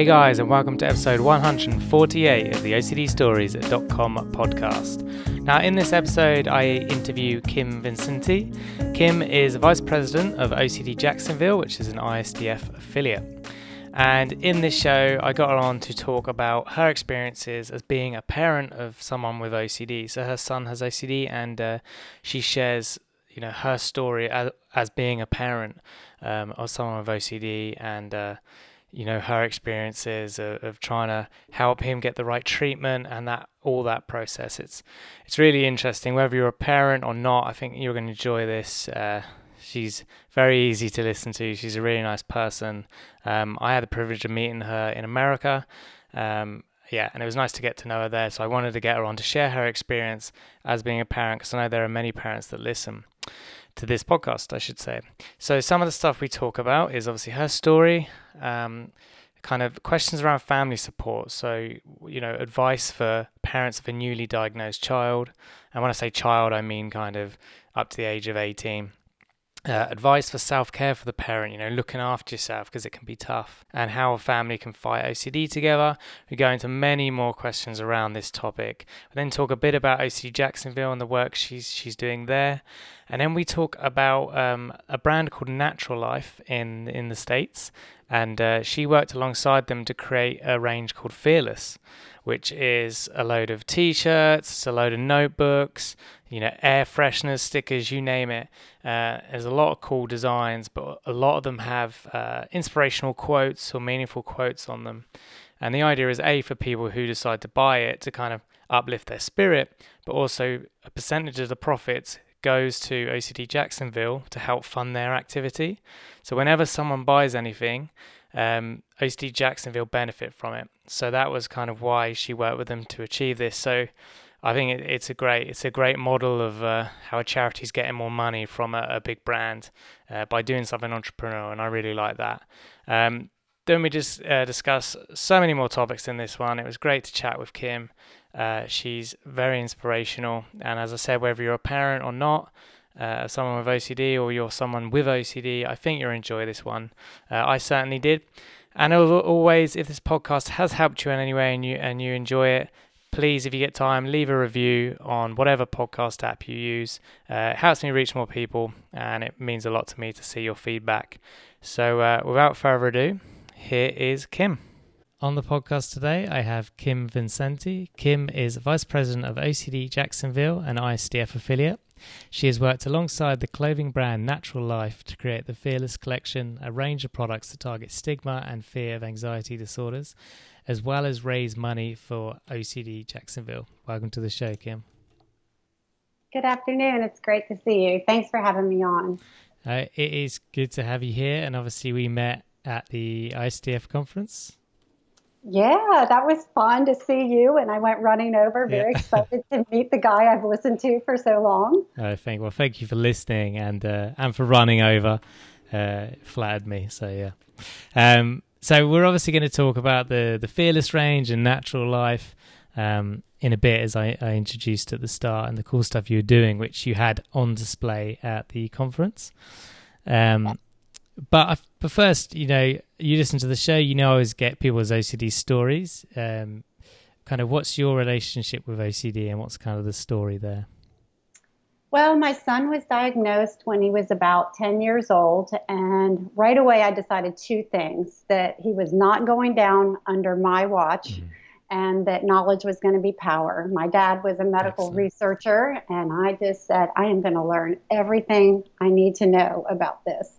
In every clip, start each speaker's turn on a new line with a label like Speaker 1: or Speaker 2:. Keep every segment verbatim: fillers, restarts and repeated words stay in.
Speaker 1: Hey guys, and welcome to episode one hundred forty-eight of the O C D Stories dot com podcast. Now, in this episode, I interview Kim Vincenti. Kim is Vice President of O C D Jacksonville, which is an I S D F affiliate. And in this show, I got her on to talk about her experiences as being a parent of someone with O C D. So her son has O C D, and uh, she shares, you know, her story as, as being a parent um, of someone with O C D, and uh, you know, her experiences of, of trying to help him get the right treatment and that all that process. It's it's really interesting, whether you're a parent or not. I think you're going to enjoy this. Uh, she's very easy to listen to. She's a really nice person. Um, I had the privilege of meeting her in America. Um, yeah, and it was nice to get to know her there. So I wanted to get her on to share her experience as being a parent, because I know there are many parents that listen to this podcast, I should say. So some of the stuff we talk about is obviously her story, um, kind of questions around family support. So, you know, advice for parents of a newly diagnosed child. And when I say child, I mean kind of up to the age of eighteen. Uh, advice for self-care for the parent, you know, looking after yourself because it can be tough, and how a family can fight O C D together. We go into many more questions around this topic. We then talk a bit about O C D Jacksonville and the work she's she's doing there, and then we talk about um, a brand called Natural Life in in the States, and uh, she worked alongside them to create a range called Fearless, which is a load of t-shirts, a load of notebooks, you know, air fresheners, stickers, you name it. Uh, there's a lot of cool designs, but a lot of them have uh, inspirational quotes or meaningful quotes on them. And the idea is, A, for people who decide to buy it to kind of uplift their spirit, but also a percentage of the profits goes to O C D Jacksonville to help fund their activity. So whenever someone buys anything, um, O C D Jacksonville benefit from it. So that was kind of why she worked with them to achieve this. So I think it, it's a great it's a great model of uh, how a charity is getting more money from a, a big brand uh, by doing something entrepreneurial, and I really like that. Um, then we just uh, discuss so many more topics in this one. It was great to chat with Kim. Uh, she's very inspirational, and as I said, whether you're a parent or not, uh, someone with O C D, or you're someone with O C D, I think you'll enjoy this one. Uh, I certainly did. And as always, if this podcast has helped you in any way and you and you enjoy it, please, if you get time, leave a review on whatever podcast app you use. Uh, it helps me reach more people, and it means a lot to me to see your feedback. So uh, without further ado, here is Kim. On the podcast today, I have Kim Vincenti. Kim is Vice President of O C D Jacksonville, an I S D F affiliate. She has worked alongside the clothing brand Natural Life to create the Fearless collection, a range of products that target stigma and fear of anxiety disorders, as well as raise money for O C D Jacksonville. Welcome to the show, Kim.
Speaker 2: Good afternoon. It's great to see you. Thanks for having me on.
Speaker 1: Uh, it is good to have you here, and obviously we met at the I S D F conference.
Speaker 2: Yeah, that was fun to see you, and I went running over, very yeah. excited to meet the guy I've listened to for so long.
Speaker 1: Oh, thank well, thank you for listening and uh, and for running over. Uh, it flattered me, so yeah. Um, so we're obviously going to talk about the the Fearless range and Natural Life um, in a bit, as I, I introduced at the start, and the cool stuff you were doing, which you had on display at the conference. Um, yeah. But, I, but first, you know, you listen to the show, you know I always get people's O C D stories. Um, kind of what's your relationship with O C D, and what's kind of the story there?
Speaker 2: Well, my son was diagnosed when he was about ten years old, and right away I decided two things: that he was not going down under my watch, mm-hmm. and that knowledge was going to be power. My dad was a medical Excellent. researcher, and I just said, I am going to learn everything I need to know about this.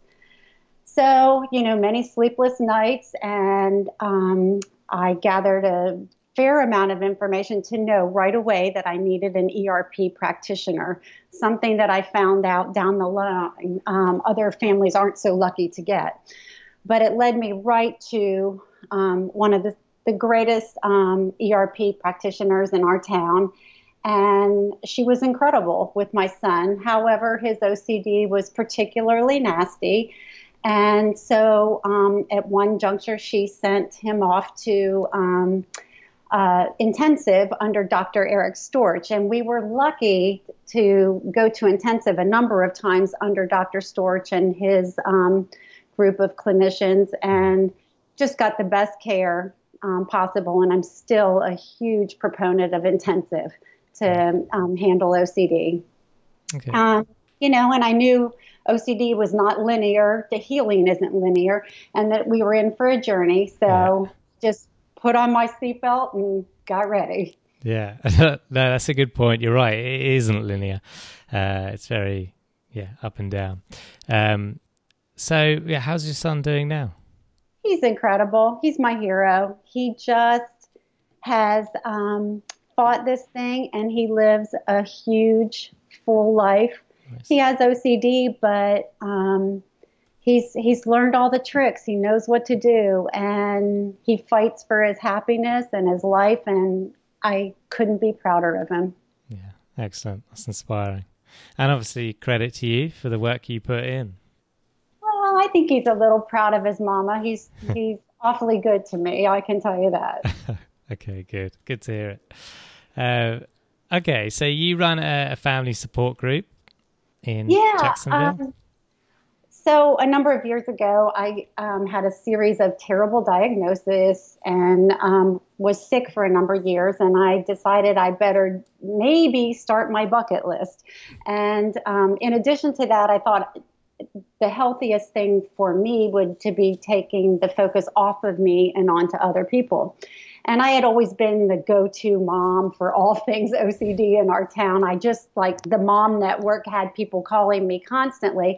Speaker 2: So, you know, many sleepless nights, and um, I gathered a fair amount of information to know right away that I needed an E R P practitioner, something that I found out down the line um, other families aren't so lucky to get. But it led me right to um, one of the, the greatest um, E R P practitioners in our town, and she was incredible with my son. However, his O C D was particularly nasty. And so um, at one juncture, she sent him off to um, uh, intensive under Doctor Eric Storch. And we were lucky to go to intensive a number of times under Doctor Storch and his um, group of clinicians. And just got the best care um, possible, and I'm still a huge proponent of intensive to um, handle O C D.
Speaker 1: Okay.
Speaker 2: Um, you know, and I knew O C D was not linear. The healing isn't linear, and that we were in for a journey. So yeah. just put on my seatbelt and got ready.
Speaker 1: Yeah, no, that's a good point. You're right. It isn't linear. Uh, it's very, yeah, up and down. Um, so, yeah, how's your son doing now?
Speaker 2: He's incredible. He's my hero. He just has um, fought this thing, and he lives a huge, full life. Nice. He has O C D, but um, he's he's learned all the tricks. He knows what to do, and he fights for his happiness and his life, and I couldn't be prouder of him.
Speaker 1: Yeah, excellent. That's inspiring. And obviously credit to you for the work you put in.
Speaker 2: Well, I think he's a little proud of his mama. He's he's awfully good to me, I can tell you that.
Speaker 1: Okay, good. Good to hear it. Uh, okay, so you run a, a family support group in
Speaker 2: yeah,
Speaker 1: Jacksonville?
Speaker 2: Um, so a number of years ago, I um, had a series of terrible diagnoses and um, was sick for a number of years. And I decided I better maybe start my bucket list. And um, in addition to that, I thought the healthiest thing for me would to be taking the focus off of me and onto other people. And I had always been the go-to mom for all things O C D in our town. I just, like, the mom network had people calling me constantly.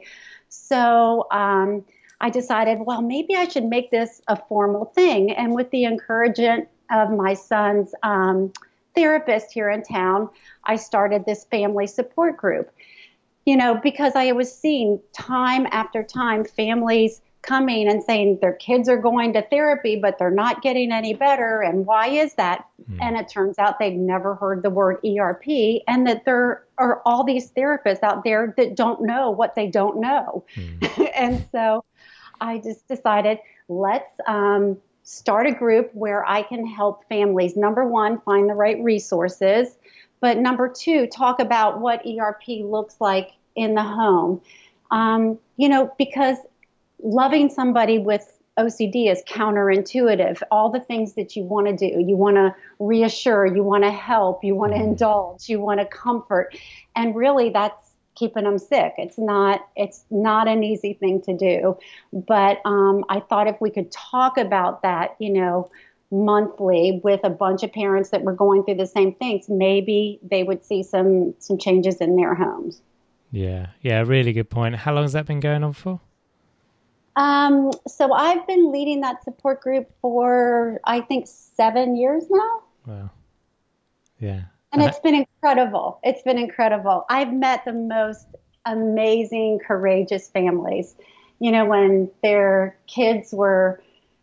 Speaker 2: So um, I decided, well, maybe I should make this a formal thing. And with the encouragement of my son's um, therapist here in town, I started this family support group. You know, because I was seeing time after time families coming and saying their kids are going to therapy, but they're not getting any better. And why is that? Mm. And it turns out they've never heard the word E R P, and that there are all these therapists out there that don't know what they don't know. Mm. And so I just decided, let's um, start a group where I can help families, number one, find the right resources, but number two, talk about what E R P looks like in the home. Um, you know, because loving somebody with O C D is counterintuitive. All the things that you want to do, you want to reassure, you want to help, you want to indulge, you want to comfort. And really that's keeping them sick. It's not, it's not an easy thing to do. But um, I thought if we could talk about that, you know, monthly with a bunch of parents that were going through the same things, maybe they would see some, some changes in their homes.
Speaker 1: Yeah. Yeah. Really good point. How long has that been going on for?
Speaker 2: Um, so I've been leading that support group for, I think, seven years now.
Speaker 1: Wow. Yeah.
Speaker 2: And, and it's that- been incredible. It's been incredible. I've met the most amazing, courageous families. You know, when their kids were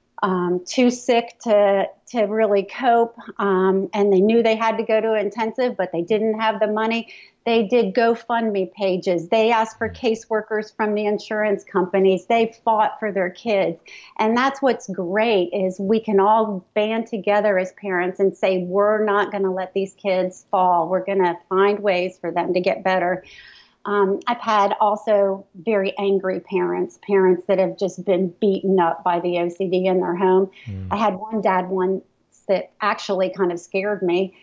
Speaker 2: um, too sick to to really cope, um, and they knew they had to go to intensive, but they didn't have the money. They did GoFundMe pages. They asked for caseworkers from the insurance companies. They fought for their kids. And that's what's great is we can all band together as parents and say, we're not going to let these kids fall. We're going to find ways for them to get better. Um, I've had also very angry parents, parents that have just been beaten up by the O C D in their home. Mm. I had one dad once that actually kind of scared me.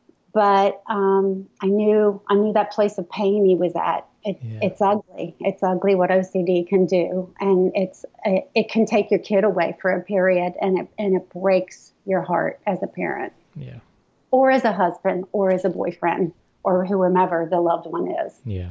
Speaker 2: But um, I knew I knew that place of pain he was at. It, yeah. It's ugly. It's ugly what O C D can do, and it's it, it can take your kid away for a period, and it and it breaks your heart as a parent,
Speaker 1: yeah,
Speaker 2: or as a husband, or as a boyfriend, or whomever the loved one is.
Speaker 1: Yeah,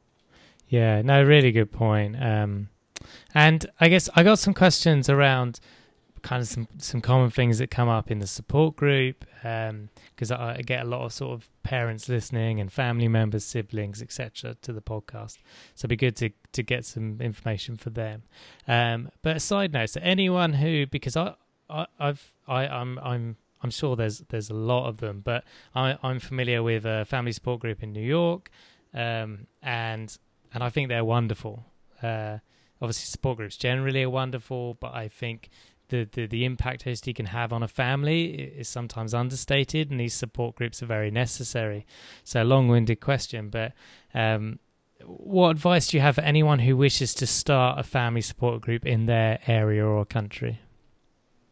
Speaker 1: yeah. No, really good point. Um, and I guess I got some questions around kind of some, some common things that come up in the support group, because um, I, I get a lot of sort of parents listening and family members, siblings, et cetera to the podcast. So it'd be good to, to get some information for them. Um, but a side note, so anyone who, because I, I I've I I'm I'm I'm sure there's there's a lot of them, but I, I'm familiar with a family support group in New York, um, and and I think they're wonderful. Uh, obviously, support groups generally are wonderful, but I think The, the the impact O C D can have on a family is sometimes understated, and these support groups are very necessary. So, long-winded question, but um, what advice do you have for anyone who wishes to start a family support group in their area or country?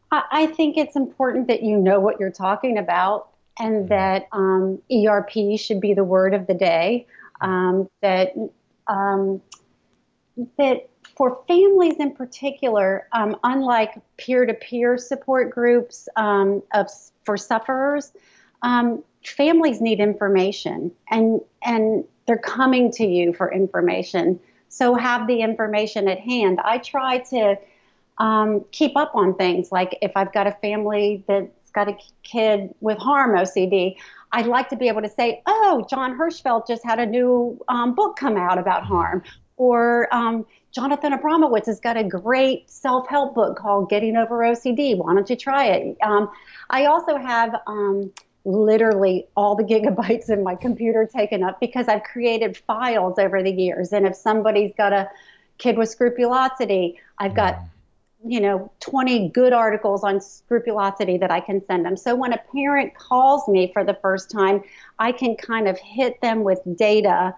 Speaker 2: I, I think it's important that you know what you're talking about, and that um, E R P should be the word of the day. Um, that um, that for families in particular, um, unlike peer-to-peer support groups um, of for sufferers, um, families need information, and and they're coming to you for information. So have the information at hand. I try to um, keep up on things. Like if I've got a family that's got a kid with harm O C D, I'd like to be able to say, oh, John Hirschfeld just had a new um, book come out about harm. Or um, Jonathan Abramowitz has got a great self-help book called Getting Over O C D. Why don't you try it? Um, I also have um, literally all the gigabytes in my computer taken up because I've created files over the years. And if somebody's got a kid with scrupulosity, I've got you know, twenty good articles on scrupulosity that I can send them. So when a parent calls me for the first time, I can kind of hit them with data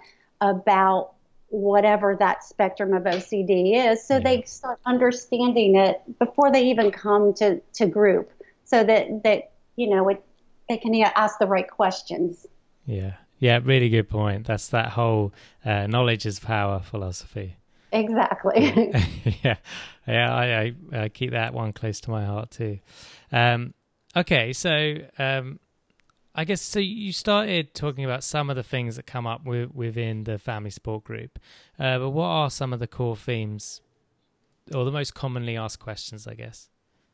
Speaker 2: about whatever that spectrum of O C D is, so yeah. they start understanding it before they even come to, to group, so that, that you know, it, they can ask the right questions.
Speaker 1: Yeah, yeah, really good point. That's that whole uh, knowledge is power philosophy.
Speaker 2: Exactly.
Speaker 1: yeah, yeah, I, I, I keep that one close to my heart too. Um, okay, so um, I guess so. You started talking about some of the things that come up with, within the family support group, uh, but what are some of the core themes, or the most commonly asked questions? I guess.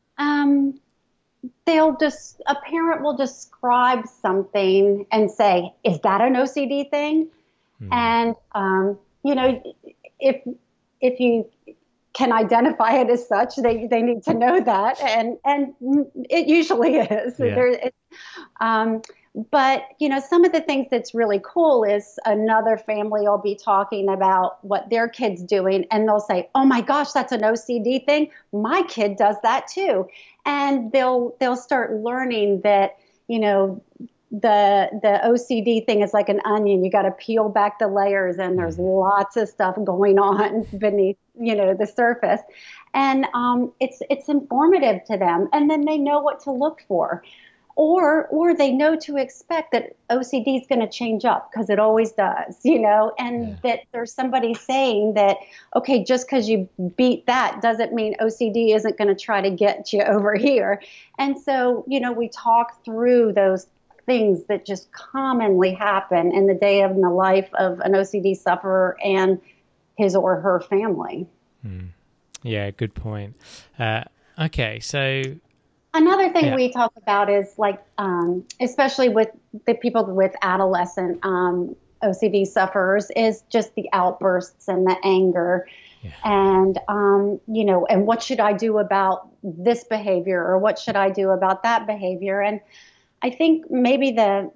Speaker 2: Um, they'll just a parent will describe something and say, "Is that an O C D thing?" Hmm. And um, you know, if if you can identify it as such, they, they need to know that, and and it usually is. Yeah. There, it, um, but you know, some of the things that's really cool is another family will be talking about what their kid's doing, and they'll say, "Oh my gosh, that's an O C D thing. My kid does that too," and they'll they'll start learning that you know. the the O C D thing is like an onion. You got to peel back the layers, and there's lots of stuff going on beneath, you know, the surface. And um, it's it's informative to them, and then they know what to look for, or or they know to expect that O C D is going to change up, because it always does, you know. And yeah. that there's somebody saying that, okay, just because you beat that doesn't mean O C D isn't going to try to get you over here. And so, you know, we talk through those things that just commonly happen in the day of in the life of an O C D sufferer and his or her family.
Speaker 1: Mm. Yeah, good point. Uh, okay, so
Speaker 2: another thing
Speaker 1: yeah.
Speaker 2: we talk about is like, um, especially with the people with adolescent um, O C D sufferers, is just the outbursts and the anger. Yeah. And, um, you know, and what should I do about this behavior, or what should I do about that behavior? And I think maybe the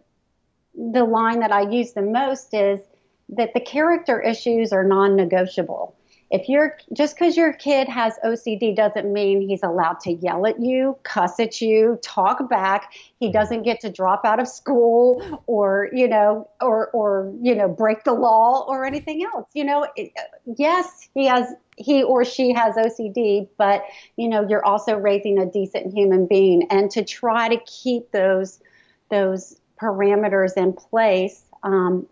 Speaker 2: the line that I use the most is that the character issues are non-negotiable. If you're just because your kid has O C D doesn't mean he's allowed to yell at you, cuss at you, talk back. He doesn't get to drop out of school, or you know, or or you know, break the law or anything else. You know, it, yes, he has he or she has O C D, but you know, you're also raising a decent human being, and to try to keep those those parameters in place um,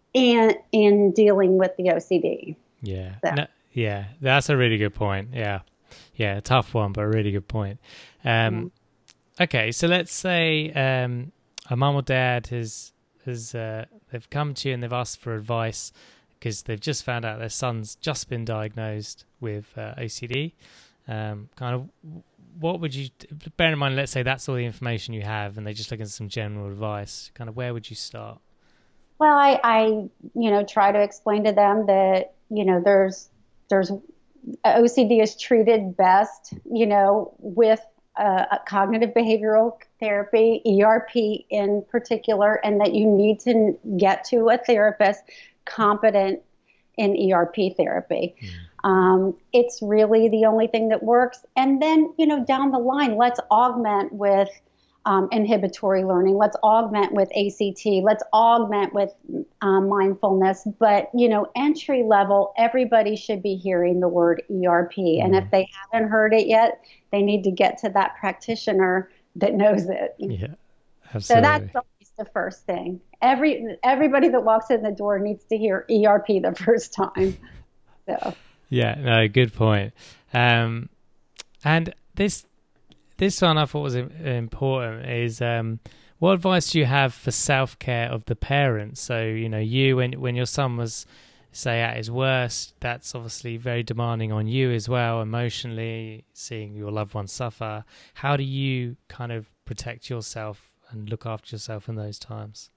Speaker 2: in in dealing with the O C D.
Speaker 1: Yeah. So. No. Yeah, that's a really good point. Yeah. Yeah, a tough one, but a really good point. Um, yeah. Okay, so let's say um, a mum or dad has, has uh, they've come to you and they've asked for advice because they've just found out their son's just been diagnosed with uh, O C D. Um, kind of, what would you, bear in mind, let's say that's all the information you have and they're just looking for some general advice, kind of where would you start?
Speaker 2: Well, I, I you know, try to explain to them that, you know, there's, There's O C D is treated best, you know, with uh, a cognitive behavioral therapy, E R P in particular, and that you need to get to a therapist competent in E R P therapy. Mm. Um, it's really the only thing that works. And then, you know, down the line, let's augment with um, inhibitory learning. Let's augment with A C T. Let's augment with um, mindfulness. But, you know, entry level, everybody should be hearing the word E R P. Mm. And if they haven't heard it yet, they need to get to that practitioner that knows it.
Speaker 1: Yeah, absolutely.
Speaker 2: So that's always the first thing. Every everybody that walks in the door needs to hear E R P the first time. So.
Speaker 1: Yeah, no, good point. Um, and this this one I thought was important is um, what advice do you have for self-care of the parents? So, you know, you, when, when your son was, say, at his worst, that's obviously very demanding on you as well, emotionally, seeing your loved one suffer. How do you kind of protect yourself and look after yourself in those times?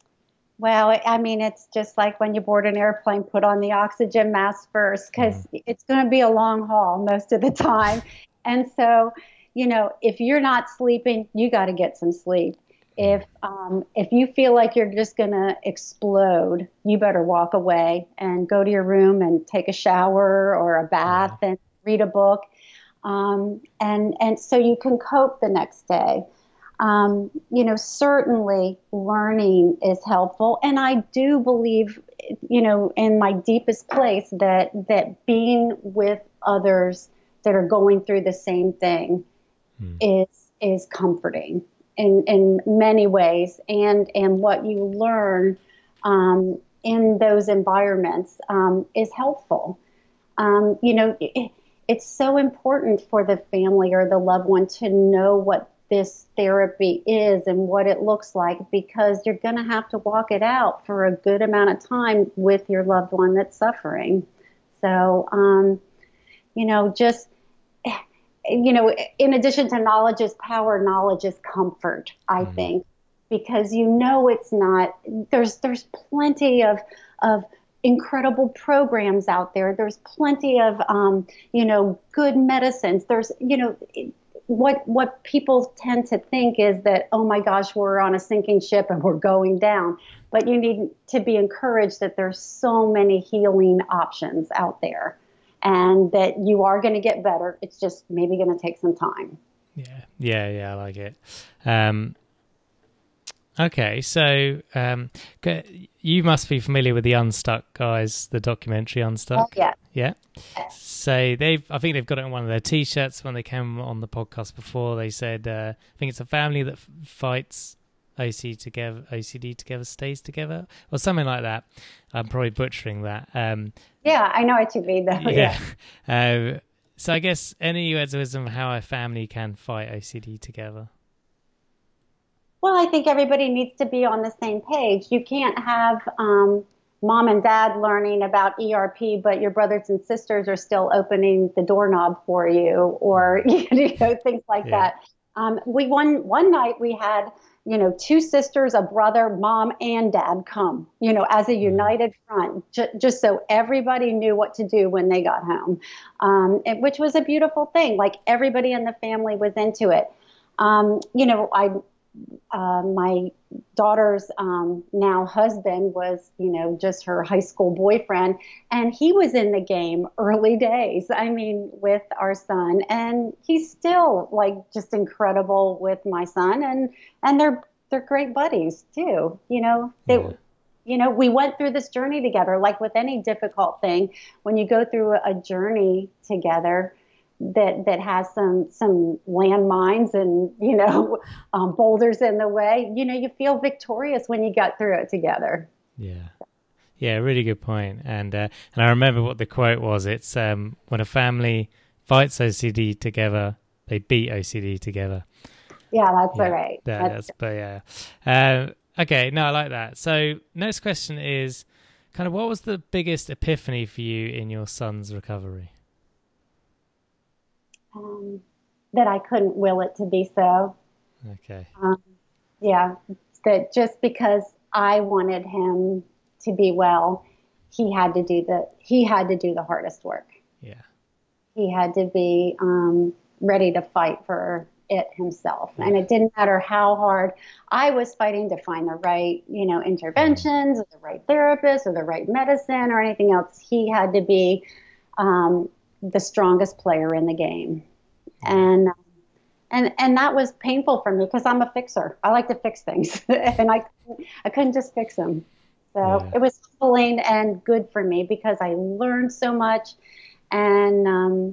Speaker 2: Well, I mean, it's just like when you board an airplane, put on the oxygen mask first, because mm. it's going to be a long haul most of the time. And so, you know, if you're not sleeping, you got to get some sleep. If um, if you feel like you're just going to explode, you better walk away and go to your room and take a shower or a bath yeah. and read a book. Um, and, and so you can cope the next day. Um, you know, certainly learning is helpful. And I do believe, you know, in my deepest place that that being with others that are going through the same thing hmm. is is comforting in, in many ways. And, and what you learn um, in those environments um, is helpful. Um, you know, it, it's so important for the family or the loved one to know what this therapy is and what it looks like, because you're going to have to walk it out for a good amount of time with your loved one that's suffering. So, um, you know, just, you know, in addition to knowledge is power, knowledge is comfort, I mm-hmm. think, because you know it's not, there's there's plenty of of incredible programs out there. There's plenty of, um, you know, good medicines. There's, you know, what what people tend to think is that, oh my gosh, we're on a sinking ship and we're going down. But you need to be encouraged that there's so many healing options out there, and that you are going to get better. It's just maybe going to take some time.
Speaker 1: Yeah, yeah, yeah, I like it. Um, okay, so um, you must be familiar with the Unstuck guys, the documentary Unstuck.
Speaker 2: Oh, yeah.
Speaker 1: Yeah. So they've, I think they've got it on one of their T-shirts when they came on the podcast before. They said, uh, I think it's a family that f- fights O C D together, O C D together stays together, or something like that. I'm probably butchering that. Um,
Speaker 2: yeah, I know what you mean, though.
Speaker 1: Yeah. yeah. uh, so I guess any words of wisdom how a family can fight O C D together?
Speaker 2: Well, I think everybody needs to be on the same page. You can't have um, mom and dad learning about E R P, but your brothers and sisters are still opening the doorknob for you, or you know, things like yeah. that. Um, we one one night we had, you know, two sisters, a brother, mom and dad come, you know, as a united front, j- just so everybody knew what to do when they got home, um, it, which was a beautiful thing. Like everybody in the family was into it. Um, you know, I. Uh, my daughter's um, now husband was, you know, just her high school boyfriend, and he was in the game early days. I mean, with our son, and he's still like just incredible with my son, and and they're they're great buddies too. You know, they, yeah. you know, we went through this journey together. Like with any difficult thing, when you go through a journey together, that that has some some landmines and, you know, um, boulders in the way, you know, you feel victorious when you got through it together.
Speaker 1: Yeah. Yeah, really good point. And uh, and I remember what the quote was. It's um, when a family fights O C D together, they beat O C D together.
Speaker 2: Yeah, that's
Speaker 1: yeah,
Speaker 2: right.
Speaker 1: That,
Speaker 2: that's,
Speaker 1: that's but yeah. Uh, okay, no, I like that. So next question is kind of what was the biggest epiphany for you in your son's recovery?
Speaker 2: Um, that I couldn't will it to be so.
Speaker 1: Okay.
Speaker 2: Um, yeah, that just because I wanted him to be well, he had to do the he had to do the hardest work.
Speaker 1: Yeah.
Speaker 2: He had to be um, ready to fight for it himself, yeah. And it didn't matter how hard I was fighting to find the right, you know, interventions, mm. or the right therapist, or the right medicine, or anything else. He had to be um, the strongest player in the game. And, And and that was painful for me because I'm a fixer. I like to fix things, and I I couldn't just fix them. So
Speaker 1: Yeah.
Speaker 2: it was humbling and good for me because I learned so much, and um,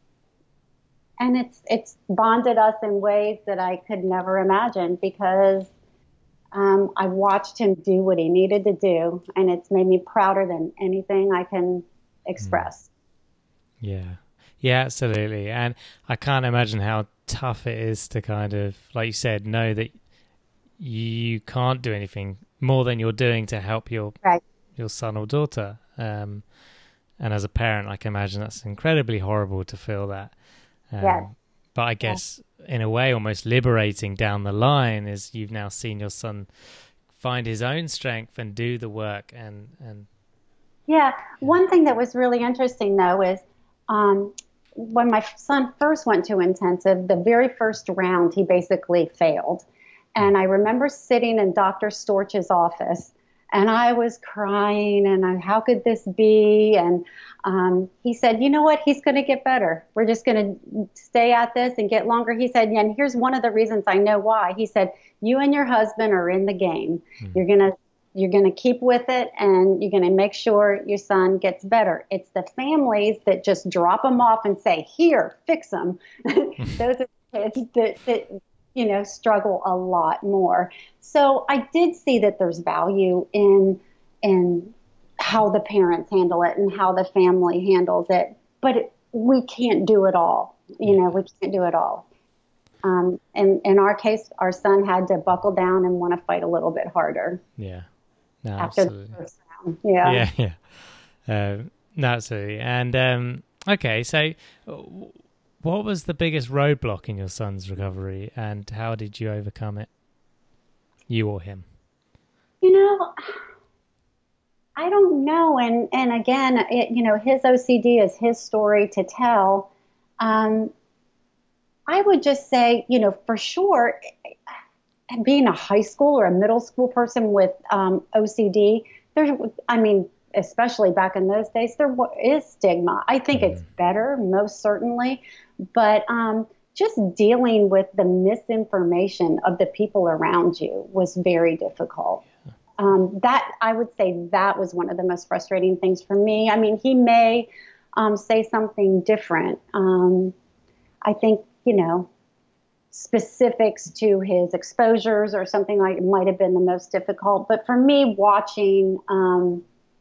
Speaker 2: and it's it's bonded us in ways that I could never imagine because um, I watched him do what he needed to do, and it's made me prouder than anything I can express.
Speaker 1: Yeah. Yeah, absolutely. And I can't imagine how tough it is to kind of, like you said, know that you can't do anything more than you're doing to help your
Speaker 2: Right.
Speaker 1: your son or daughter. Um, and as a parent, I can imagine that's incredibly horrible to feel that. Um,
Speaker 2: Yeah.
Speaker 1: But I guess in a way, almost liberating down the line is you've now seen your son find his own strength and do the work. And, and
Speaker 2: Yeah. One thing that was really interesting, though, is um, when my son first went to intensive, the very first round, he basically failed. And I remember sitting in Doctor Storch's office, and I was crying, and I, how could this be? And um, he said, you know what? He's going to get better. We're just going to stay at this and get longer. He said, and here's one of the reasons I know why. He said, you and your husband are in the game. Mm. You're going to You're going to keep with it, and you're going to make sure your son gets better. It's the families that just drop them off and say, here, fix them. Those are the kids that, that, you know, struggle a lot more. So I did see that there's value in, in how the parents handle it and how the family handles it. But it, we can't do it all. You know, we can't do it all. Um, and in our case, our son had to buckle down and want to fight a little bit harder.
Speaker 1: yeah. No,
Speaker 2: After
Speaker 1: absolutely.
Speaker 2: the first round. Yeah.
Speaker 1: Yeah, yeah. Um, no, absolutely. And um, okay, so what was the biggest roadblock in your son's recovery, and how did you overcome it? You or him?
Speaker 2: You know, I don't know. And and again, it, you know, his O C D is his story to tell. Um, I would just say, you know, for sure, being a high school or a middle school person with um, O C D, there's, I mean, especially back in those days, there is stigma. I think mm. it's better, most certainly, but um, just dealing with the misinformation of the people around you was very difficult. Yeah. Um, that, I would say that was one of the most frustrating things for me. I mean, he may um, say something different. Um, I think, you know, specifics to his exposures or something like it might have been the most difficult. But for me, watching um,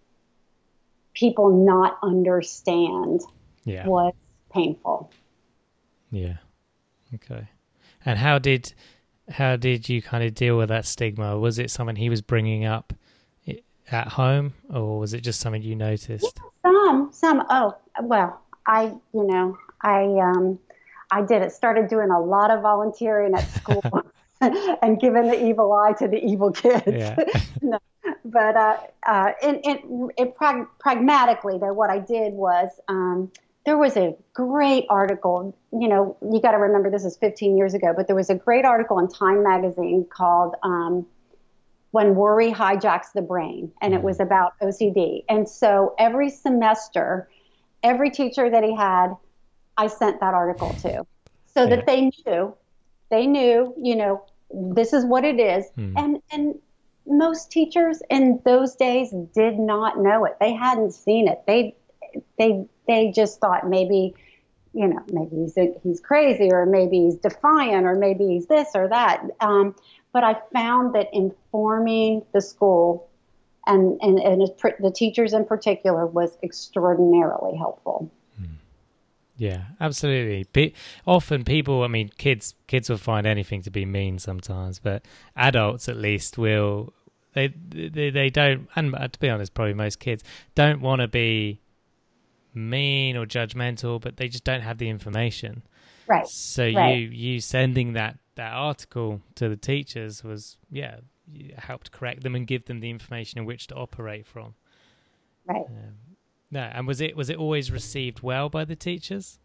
Speaker 2: people not understand
Speaker 1: yeah.
Speaker 2: was painful.
Speaker 1: Yeah. Okay. And how did how did you kind of deal with that stigma? Was it something he was bringing up at home, or was it just something you noticed?
Speaker 2: Yeah, some, some. Oh, well, I, you know, I. Um, I did it, started doing a lot of volunteering at school and giving the evil eye to the evil kids.
Speaker 1: Yeah.
Speaker 2: No, but uh, uh, it, it, it prag- pragmatically, though, what I did was um, there was a great article. You know, you got to remember this is fifteen years ago, but there was a great article in Time magazine called um, When Worry Hijacks the Brain, and it was about O C D. And so every semester, every teacher that he had, I sent that article to, so yeah. that they knew, they knew, you know, this is what it is. Hmm. And and most teachers in those days did not know it. They hadn't seen it. They they they just thought maybe, you know, maybe he's he's crazy, or maybe he's defiant, or maybe he's this or that. Um, but I found that informing the school and and, and the teachers in particular was extraordinarily helpful.
Speaker 1: Yeah, absolutely. Be- often people, I mean, kids kids will find anything to be mean sometimes, but adults at least will, they they, they don't, and to be honest, probably most kids don't want to be mean or judgmental, but they just don't have the information.
Speaker 2: Right.
Speaker 1: So
Speaker 2: right.
Speaker 1: you you sending that, that article to the teachers was, yeah, helped correct them and give them the information in which to operate from.
Speaker 2: Right.
Speaker 1: Um, No, and was it was it always received well by the teachers?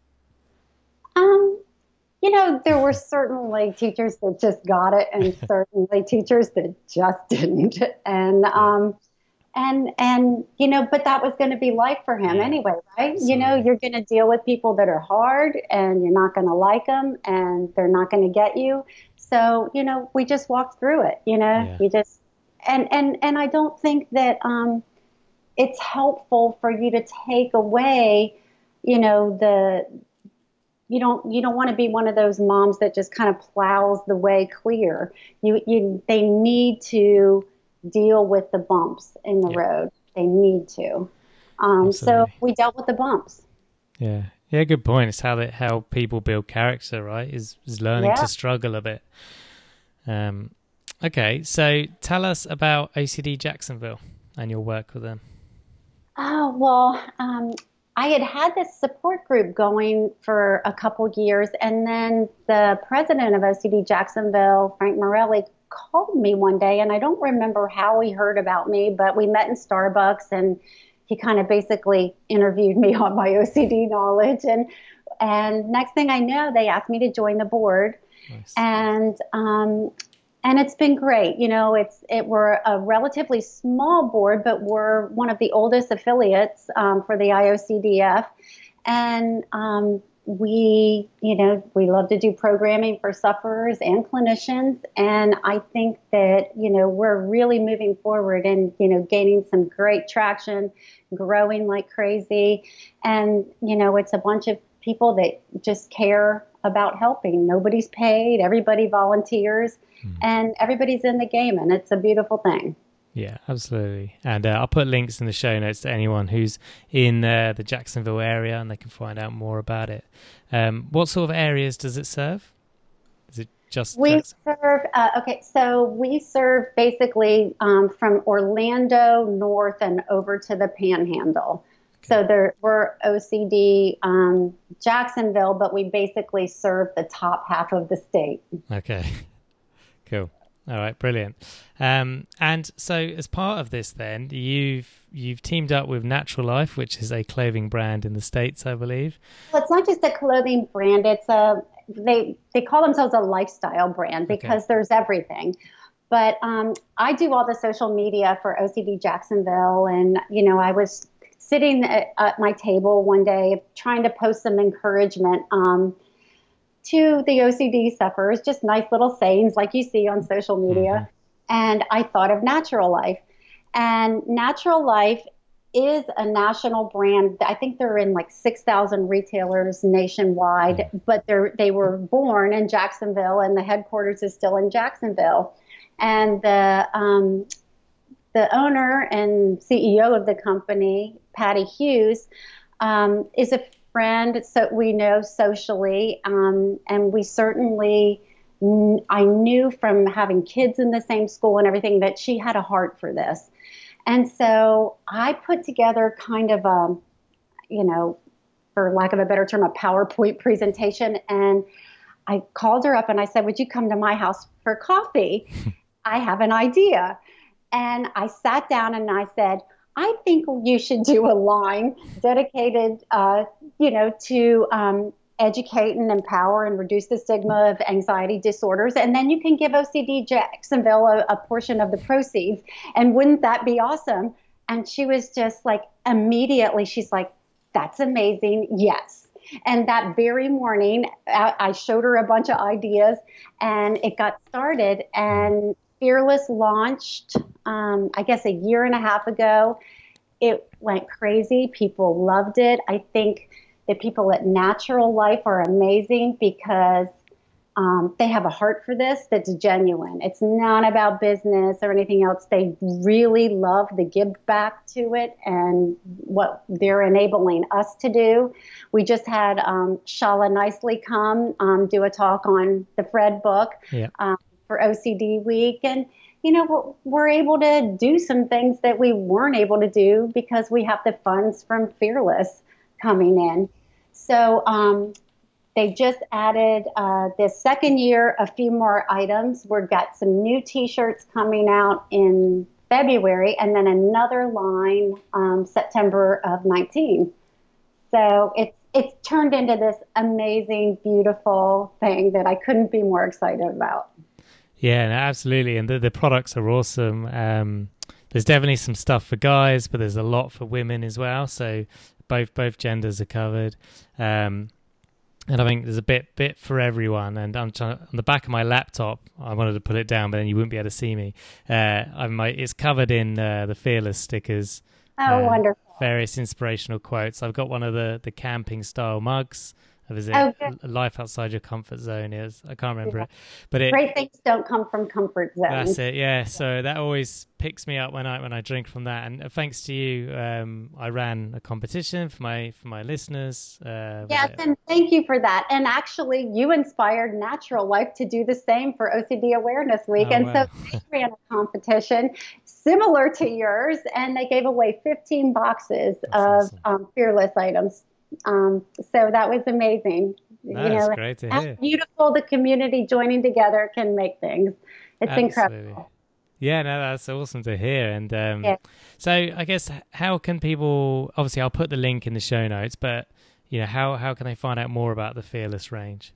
Speaker 2: Um, you know, there were certainly teachers that just got it, and certainly teachers that just didn't. And um, And, and, you know, but that was going to be life for him
Speaker 1: Yeah,
Speaker 2: anyway, right? You know,
Speaker 1: absolutely.
Speaker 2: you're going to deal with people that are hard and you're not going to like them and they're not going to get you. So, you know, we just walked through it, you know,
Speaker 1: Yeah.
Speaker 2: you just, and, and, and I don't think that, um, it's helpful for you to take away, you know, the, you don't, you don't want to be one of those moms that just kind of plows the way clear. You, you, they need to deal with the bumps in the
Speaker 1: Yeah,
Speaker 2: road. They need to. Um, so
Speaker 1: absolutely.
Speaker 2: we dealt with the bumps.
Speaker 1: Yeah. Yeah, good point. It's how that how people build character, right? Is is learning
Speaker 2: Yeah.
Speaker 1: to struggle a bit. Um okay, so tell us about O C D Jacksonville and your work with them.
Speaker 2: Oh, well, um, I had had this support group going for a couple years, and then the president of O C D Jacksonville, Frank Morelli, called me one day, and I don't remember how he heard about me, but we met in Starbucks, and he kind of basically interviewed me on my O C D knowledge, and and next thing I know, they asked me to join the board,
Speaker 1: Nice.
Speaker 2: and um, and it's been great. You know, it's it we're a relatively small board, but we're one of the oldest affiliates um, for the I O C D F, and um, we, you know, we love to do programming for sufferers and clinicians. And I think that, you know, we're really moving forward and, you know, gaining some great traction, growing like crazy. And, you know, it's a bunch of people that just care about helping. Nobody's paid, everybody volunteers,
Speaker 1: Mm.
Speaker 2: and everybody's in the game. And it's a beautiful thing.
Speaker 1: Yeah, absolutely. And uh, I'll put links in the show notes to anyone who's in uh, the Jacksonville area and they can find out more about it. Um, what sort of areas does it serve? Is it just
Speaker 2: We
Speaker 1: Jackson?
Speaker 2: serve, uh, okay, so we serve basically um, from Orlando north and over to the Panhandle.
Speaker 1: Okay.
Speaker 2: So there, we're O C D um, Jacksonville, but we basically serve the top half of the state.
Speaker 1: Okay. Cool. All right, brilliant. Um, and so, as part of this, then you've you've teamed up with Natural Life, which is a clothing brand in the States, I believe.
Speaker 2: Well, it's not just a clothing brand; it's a they they call themselves a lifestyle brand because
Speaker 1: Okay.
Speaker 2: there's everything. But um, I do all the social media for O C D Jacksonville, and you know, I was sitting at, at my table one day trying to post some encouragement. Um, to the O C D sufferers, just nice little sayings like you see on social
Speaker 1: Mm-hmm.
Speaker 2: media. And I thought of Natural Life. And Natural Life is a national brand. I think they're in like six thousand retailers nationwide, but they're, they were born in Jacksonville and the headquarters is still in Jacksonville. And the, um, the owner and C E O of the company, Patty Hughes, um, is a friend, so we know socially, um, and we certainly, I knew from having kids in the same school and everything that she had a heart for this. And so I put together kind of a, you know, for lack of a better term, a PowerPoint presentation. And I called her up and I said, would you come to my house for coffee? I have an idea. And I sat down and I said, I think you should do a line dedicated, uh, you know, to um, educate and empower and reduce the stigma of anxiety disorders. And then you can give O C D Jacksonville a, a portion of the proceeds. And wouldn't that be awesome? And she was just like, immediately, she's like, that's amazing. Yes. And that very morning, I, I showed her a bunch of ideas and it got started. And Fearless launched, um, I guess, a year and a half ago. It went crazy. People loved it. I think the people at Natural Life are amazing because um, they have a heart for this that's genuine. It's not about business or anything else. They really love the give back to it and what they're enabling us to do. We just had um, Shala Nicely come um, do a talk on the Fred book.
Speaker 1: Yeah.
Speaker 2: Um, for O C D week. And, you know, we're, we're able to do some things that we weren't able to do because we have the funds from Fearless coming in. So um, they just added uh, this second year a few more items. We've got some new T-shirts coming out in February and then another line um, September of nineteen. So it's it's turned into this amazing, beautiful thing that I couldn't be more excited about.
Speaker 1: Yeah, no, absolutely. And the, the products are awesome. Um, there's definitely some stuff for guys, but there's a lot for women as well. So both both genders are covered. Um, And I think there's a bit bit for everyone. And I'm trying on the back of my laptop. I wanted to put it down, but then you wouldn't be able to see me. Uh, I might, it's covered in uh, the Fearless stickers.
Speaker 2: Oh,
Speaker 1: uh,
Speaker 2: wonderful!
Speaker 1: Various inspirational quotes. I've got one of the the camping style mugs. Is it
Speaker 2: Oh,
Speaker 1: Life Outside Your Comfort Zone? Is I can't remember
Speaker 2: yeah.
Speaker 1: it, but it,
Speaker 2: great things don't come from comfort zones.
Speaker 1: That's it, yeah. So that always picks me up when I when I drink from that. And thanks to you, um, I ran a competition for my for my listeners. Uh,
Speaker 2: yes,
Speaker 1: it...
Speaker 2: and thank you for that. And actually, you inspired Natural Life to do the same for O C D Awareness Week,
Speaker 1: oh,
Speaker 2: and
Speaker 1: wow.
Speaker 2: so they ran a competition similar to yours, and they gave away fifteen boxes
Speaker 1: That's
Speaker 2: of
Speaker 1: awesome.
Speaker 2: um, Fearless items. Um, so that was amazing.
Speaker 1: That
Speaker 2: you
Speaker 1: is
Speaker 2: know,
Speaker 1: great to
Speaker 2: how
Speaker 1: hear.
Speaker 2: beautiful the community joining together can make things. It's
Speaker 1: Absolutely.
Speaker 2: incredible.
Speaker 1: Yeah, no, that's awesome to hear. And um,
Speaker 2: Yeah.
Speaker 1: so I guess how can people? Obviously, I'll put the link in the show notes. But you know, how how can they find out more about the Fearless range?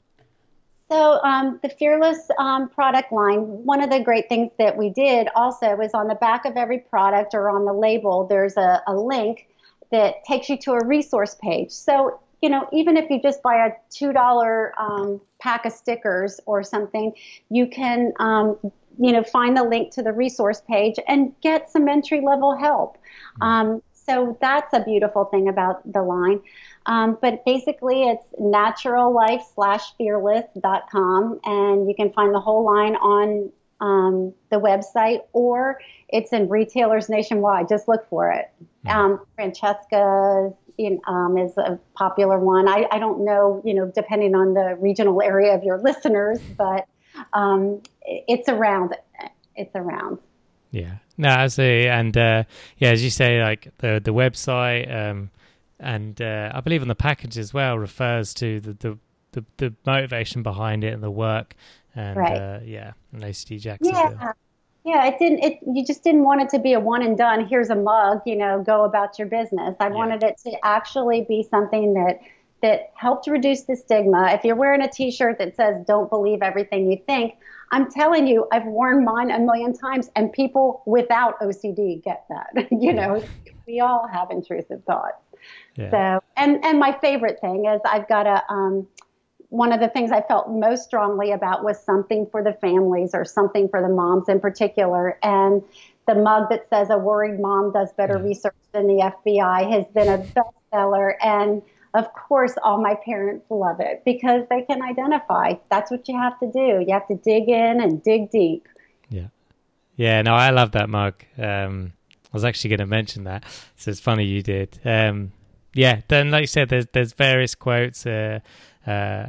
Speaker 2: So um, the Fearless um, product line, one of the great things that we did also is on the back of every product or on the label, there's a, a link that takes you to a resource page. So, you know, even if you just buy a two dollar um, pack of stickers or something, you can, um, you know, find the link to the resource page and get some entry level help. Um, so that's a beautiful thing about the line. Um, but basically it's naturallife slash fearless dot com, and you can find the whole line on um, the website, or it's in retailers nationwide. Just look for it. Um, Francesca you know, um, is a popular one. I, I don't know, you know, depending on the regional area of your listeners, but um, it's around. It's around.
Speaker 1: Yeah, no, absolutely. And uh, yeah, as you say, like the the website um, and uh, I believe on the package as well refers to the the, the, the motivation behind it and the work. And
Speaker 2: Right.
Speaker 1: uh, yeah, and O C D Jacksonville.
Speaker 2: Yeah. Yeah, it didn't. It you just didn't want it to be a one and done. Here's a mug, you know, go about your business. I
Speaker 1: Yeah.
Speaker 2: wanted it to actually be something that that helped reduce the stigma. If you're wearing a T-shirt that says "Don't believe everything you think," I'm telling you, I've worn mine a million times, and people without O C D get that. you know,
Speaker 1: Yeah.
Speaker 2: we all have intrusive thoughts.
Speaker 1: Yeah.
Speaker 2: So, and and my favorite thing is I've got a. Um, one of the things I felt most strongly about was something for the families or something for the moms in particular. And the mug that says "A worried mom does better
Speaker 1: Yeah.
Speaker 2: research than the F B I" has been a bestseller. And of course, all my parents love it because they can identify. That's what you have to do. You have to dig in and dig deep.
Speaker 1: Yeah. Yeah, no, I love that mug. Um, I was actually going to mention that. So it's funny you did. Um, yeah, then like you said, there's there's various quotes uh, uh,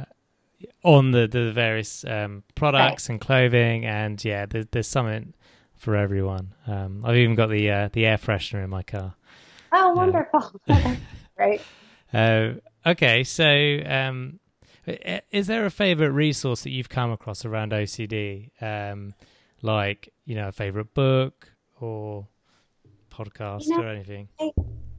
Speaker 1: on the, the various um, products
Speaker 2: Right.
Speaker 1: and clothing. And yeah, there's, there's something for everyone. Um, I've even got the uh, the air freshener in my car.
Speaker 2: Oh, wonderful. Right.
Speaker 1: Uh, okay, so um, is there a favorite resource that you've come across around O C D? Um, like, you know, a favorite book or podcast
Speaker 2: You know,
Speaker 1: or anything?
Speaker 2: I,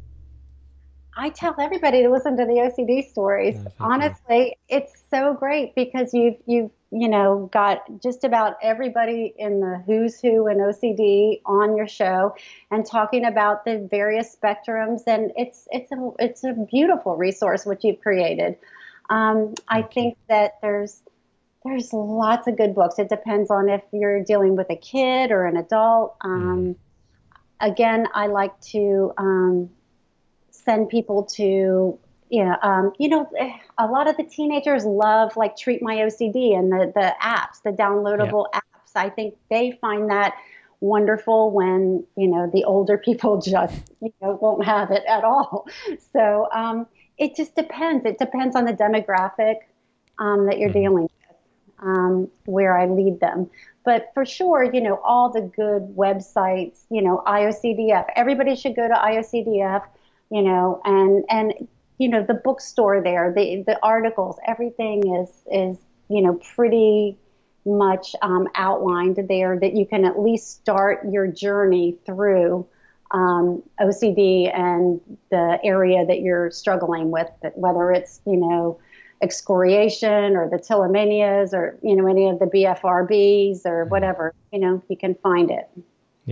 Speaker 2: I tell everybody to listen to the O C D stories.
Speaker 1: Oh, thank you.
Speaker 2: Honestly, it's so great because you've you've you know got just about everybody in the who's who in O C D on your show and talking about the various spectrums, and it's it's a it's a beautiful resource what you've created. Um, I
Speaker 1: Thank you.
Speaker 2: think that there's there's lots of good books. It depends on if you're dealing with a kid or an adult. Um, Again, I like to um, send people to, you know, um, you know, a lot of the teenagers love like Treat My O C D and the, the apps, the downloadable apps. I think they find that wonderful when, you know, the older people just, you know, won't have it at all. So um, it just depends. It depends on the demographic um, that you're
Speaker 1: Mhm.
Speaker 2: dealing with, um, where I lead them. But for sure, you know, all the good websites, you know, I O C D F, everybody should go to I O C D F, you know, and, and, you know, the bookstore there, the, the articles, everything is, is, you know, pretty much um, outlined there that you can at least start your journey through um, O C D and the area that you're struggling with, whether it's, you know, excoriation or the tilomanias or, you know, any of the B F R Bs or whatever, you know, you can find it.
Speaker 1: Yeah.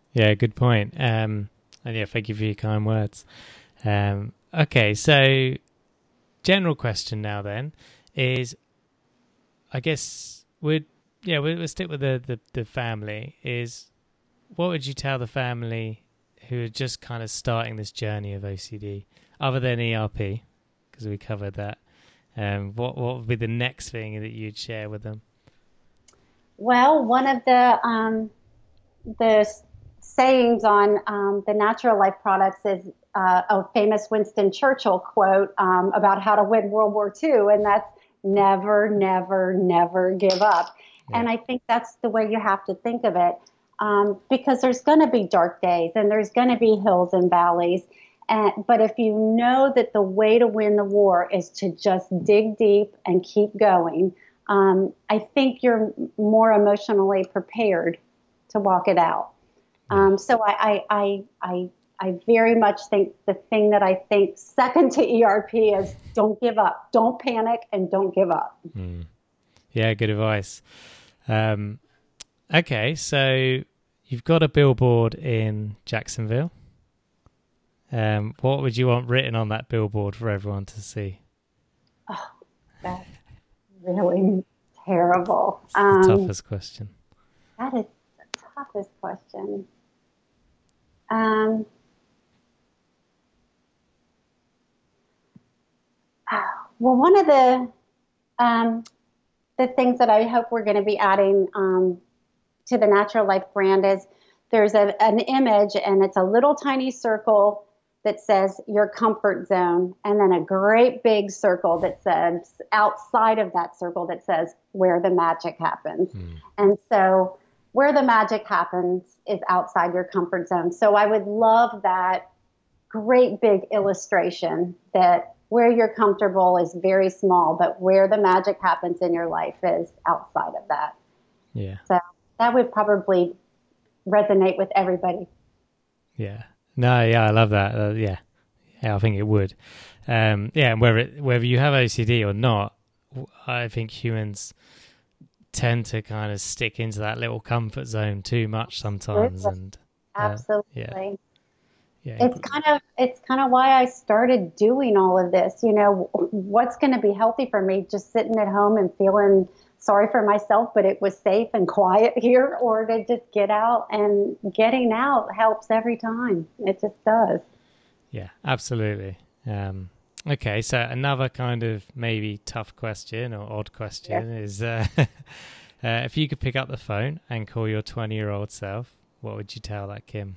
Speaker 1: Yeah, good point. Um, and yeah, thank you for your kind words. Um, okay, so general question now then is, I guess we'd yeah we'll, we'll stick with the, the the family. Is what would you tell the family who are just kind of starting this journey of O C D, other than E R P, because we covered that? Um, what what would be the next thing that you'd share with them?
Speaker 2: Well, one of the um, the sayings on um, the Natural Life products is uh, a famous Winston Churchill quote um, about how to win World War Two, and that's never, never, never give up. Yeah. And I think that's the way you have to think of it, um, because there's going to be dark days and there's going to be hills and valleys. And, but if you know that the way to win the war is to just dig deep and keep going, um, I think you're more emotionally prepared to walk it out. Um, so I, I, I, I, I very much think the thing that I think second to E R P is don't give up, don't panic, and don't give up.
Speaker 1: Mm. Yeah, good advice. Um, okay, so you've got a billboard in Jacksonville. Um, what would you want written on that billboard for everyone to see?
Speaker 2: Oh, that's really terrible.
Speaker 1: It's the
Speaker 2: um,
Speaker 1: toughest question.
Speaker 2: That is the toughest question. Um, well, one of the um, the things that I hope we're going to be adding um, to the Natural Life brand is there's a, an image, and it's a little tiny circle that says your comfort zone, and then a great big circle that says outside of that circle that says where the magic happens. Mm. And so where the magic happens is outside your comfort zone. So I would love that great big illustration that where you're comfortable is very small, but where the magic happens in your life is outside of that.
Speaker 1: Yeah.
Speaker 2: So that would probably resonate with everybody.
Speaker 1: Yeah. No, yeah, I love that. Uh, yeah. Yeah, I think it would. Um, yeah, and whether it, whether you have O C D or not, I think humans tend to kind of stick into that little comfort zone too much sometimes. And uh,
Speaker 2: absolutely.
Speaker 1: Yeah. Yeah.
Speaker 2: It's kind of it's kind of why I started doing all of this. You know, what's going to be healthy for me? Just sitting at home and feeling sorry for myself, but it was safe and quiet here, or to just get out, and getting out helps every time. It just does.
Speaker 1: Yeah, absolutely. Um, okay, so another kind of maybe tough question or odd question yeah. is uh, uh, if you could pick up the phone and call your twenty-year-old self, what would you tell that Kim?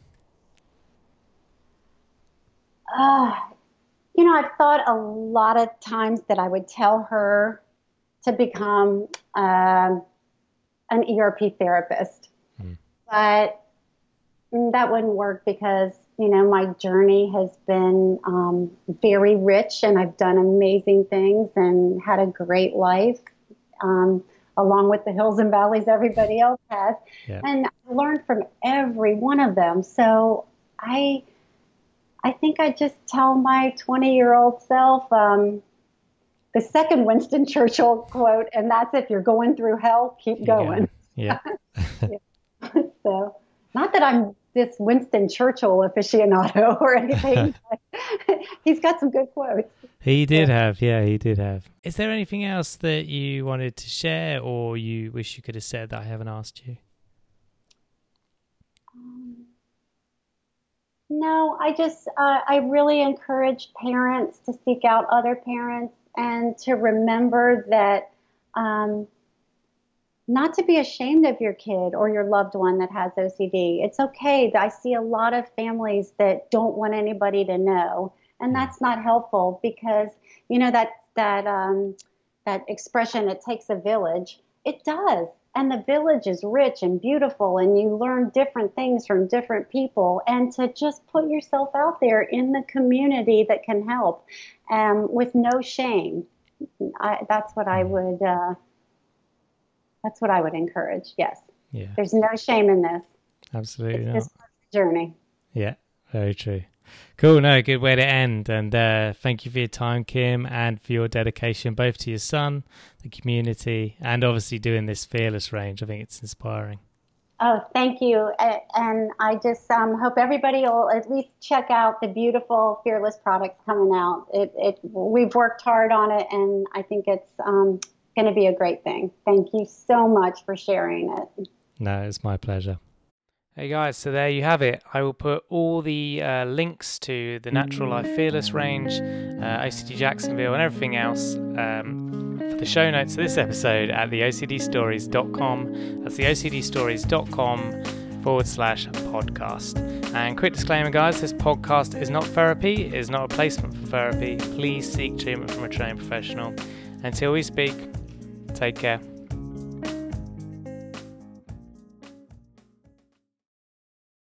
Speaker 2: Uh, you know, I've thought a lot of times that I would tell her to become uh, an E R P therapist. Mm. But that wouldn't work because, you know, my journey has been um, very rich, and I've done amazing things and had a great life, um, along with the hills and valleys everybody else has. Yeah. And I learned from every one of them. So I, I think I just tell my twenty-year-old self, um, the second Winston Churchill quote, and that's if you're going through hell, keep going.
Speaker 1: Yeah.
Speaker 2: yeah. So, not that I'm this Winston Churchill aficionado or anything, but he's got some good quotes.
Speaker 1: He did yeah. have, yeah, he did have. Is there anything else that you wanted to share, or you wish you could have said that I haven't asked you?
Speaker 2: Um, no, I just, uh, I really encourage parents to seek out other parents, and to remember that um, not to be ashamed of your kid or your loved one that has O C D. It's okay. I see a lot of families that don't want anybody to know, and that's not helpful because, you know, that that um, that expression, it takes a village. It does. And the village is rich and beautiful, and you learn different things from different people. And to just put yourself out there in the community that can help, um, with no shame. I, that's what I would. Uh, that's what I would encourage. Yes.
Speaker 1: Yeah.
Speaker 2: There's no shame in this.
Speaker 1: Absolutely
Speaker 2: it's
Speaker 1: not.
Speaker 2: Just a journey.
Speaker 1: Yeah. Very true. Cool. No, good way to end. And uh, thank you for your time, Kim, and for your dedication both to your son, the community, and obviously doing this Fearless range. I think it's inspiring.
Speaker 2: Oh, thank you. And I just um, hope everybody will at least check out the beautiful Fearless products coming out. It, it, we've worked hard on it, and I think it's um, going to be a great thing. Thank you so much for sharing it.
Speaker 1: No, it's my pleasure. Hey guys, so there you have it. I will put all the uh, links to the Natural Life Fearless range, uh, O C D Jacksonville, and everything else um, for the show notes of this episode at the O C D stories dot com. That's the O C D stories dot com forward slash podcast. And quick disclaimer, guys, this podcast is not therapy, it is not a placement for therapy. Please seek treatment from a trained professional. Until we speak, take care.